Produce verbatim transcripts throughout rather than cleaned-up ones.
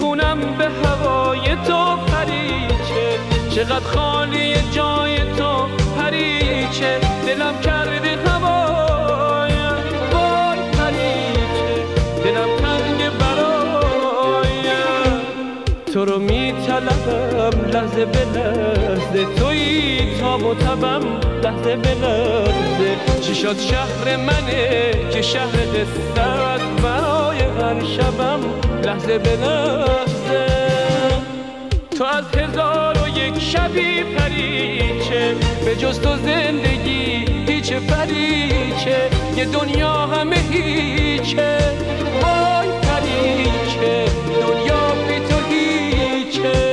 میدونم به هوای تو پریچه، چقدر خالی جای تو پریچه، دلم کرده هوایم وای پریچه، دلم تنگ برایم. تو رو میطلبم لحظه به لحظه، تویی تاب و تبم لحظه به لحظه. چی شد شهر منه که شهر قصه است، برای هر شبم لحظه به لحظه. تو از هزار و یک شبی پریچه، به جز تو زندگی هیچ پریچه، یه دنیا همه هیچه وای پریچه، دنیا بی تو هیچه.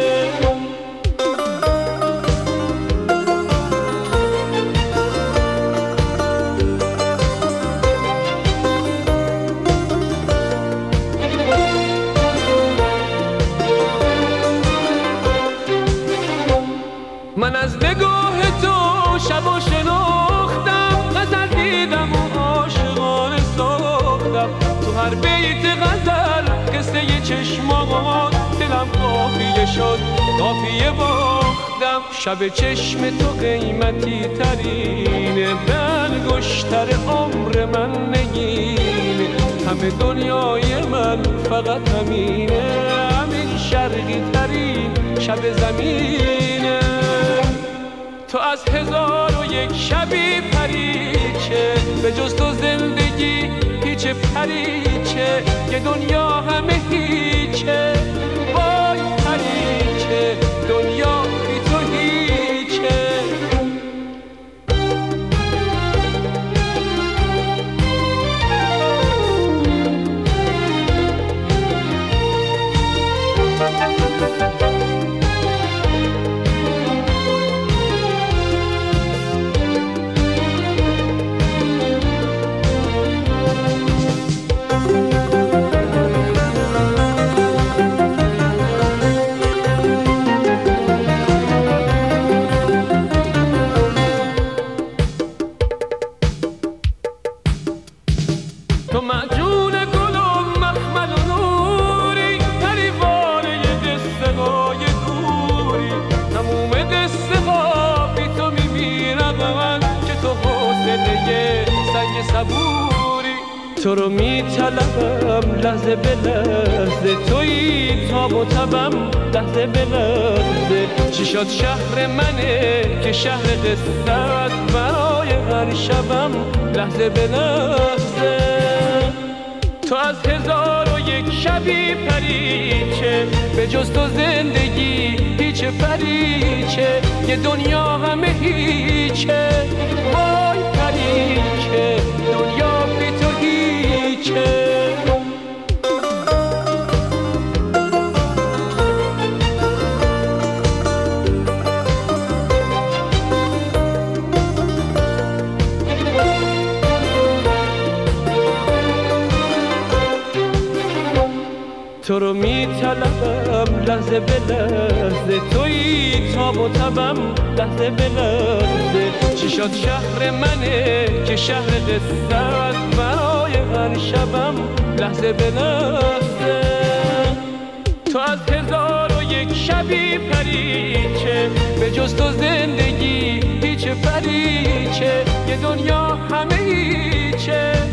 من از نگاه تو شب و شناختم، غزل دیدم و عاشقانه ساختم. تو هر بیت غزل قصه ی چشمات، دلم قافیه شد قافیه باختم. شب چشم تو قیمتی ترینه، به انگشتر عمر من نگینه. همه دنیای من فقط همینه، همین شرقی ترین شب زمینه. تو از هزار و یک شبی پریچه، به جز تو زندگی هیچ پریچه، یه دنیا همه هیچه وای پریچه، دنیا بی تو هیچه. تو معجون گل و مخمل و نوری، پریوانه ی قصه های دوری. تموم قصه ها بی تو میمیرم، که تو حوصله ی سنگ صبوری. تو رو میطلبم لحظه به لحظه، تویی تاب و تبم لحظه به لحظه. چی شد شهر منه که شهر قصه است، برای هر شبم لحظه به لحظه. تو از هزار و یک شبی پریچه، به جز تو زندگی هیچ پریچه، یه دنیا همه هیچه وای پریچه، دنیا بی تو هیچه. تو رو میطلبم لحظه به لحظه، تویی تاب و تبم لحظه به لحظه. چی شد شهر منه که شهر قصه است، برای هر شبم لحظه به لحظه. تو از هزار و یک شبی پریچه، به جز تو زندگی هیچ پریچه، یه دنیا همه هیچه